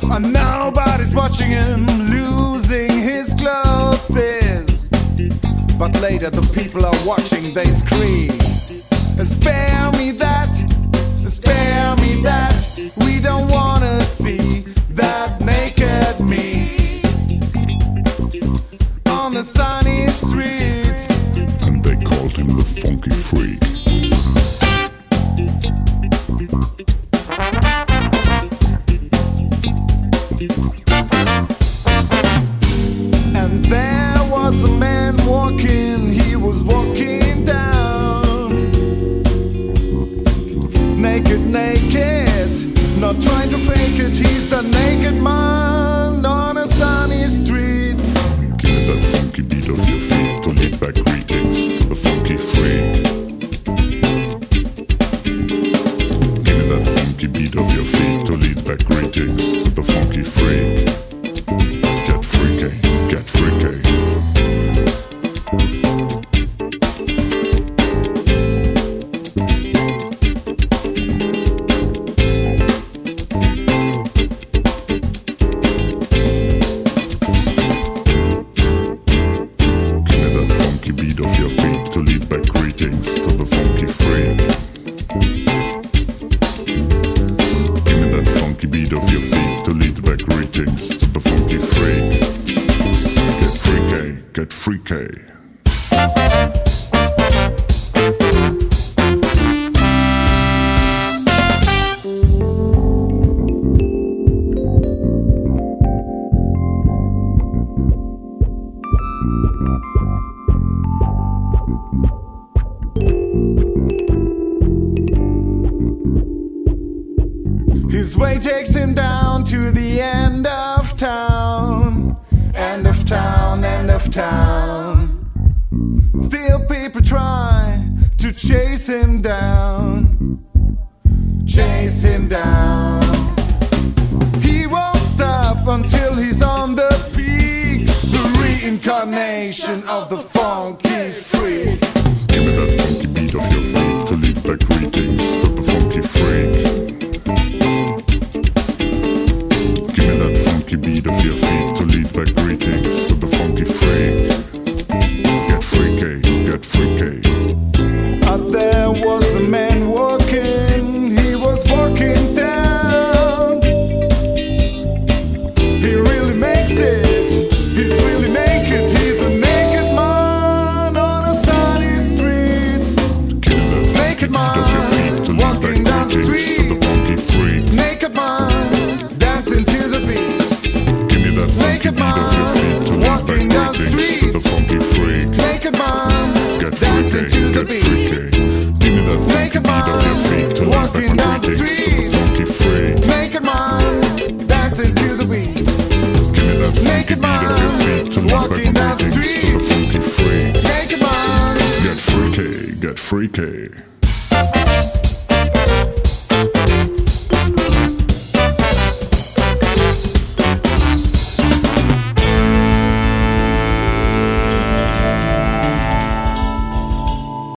And nobody's watching him losing his clothes. But later the people are watching, they scream, spare me that, spare me that. We don't wanna see that naked meat on the sunny street. And they called him the Funky Freak. And there was a man walking, he was walking down, naked, naked, not trying to fake it. He's the naked man on a sunny street. Give me that funky beat of your feet to lead back greetings to the Funky Freak. Give me that funky beat of your feet to lead back greetings to the Funky Freak. Get freaky, get freaky. Of your feet to lead back greetings to the Funky Freak. Give me that funky beat of your feet to lead back greetings to the Funky Freak. Get freaky, get freaky. His way takes him down to the end of town, end of town, end of town. Still people try to chase him down, chase him down. He won't stop until he's on the peak, the reincarnation of the Funky Freak. Give me that funky beat of your feet to lead back greetings to the Funky Freak. Beat of your feet to lead back greetings to the Funky Freak. Get freaky, get freaky. Out there was a man walking, he was walking down. He really makes it, he's really naked. He's a naked man on a sunny street. Naked man walking down the street to the Funky Freak. Naked man dancing to the beat. Naked man walking down the street to the Funky Freak. Naked man get freaky, get freaky. Give me that funky beat of your feet to walking down the street to the Funky Freak. Naked man dancing to the beat. Give me that funky beat of your feet to walking down the street to the Funky Freak. Naked man get freaky, get freaky.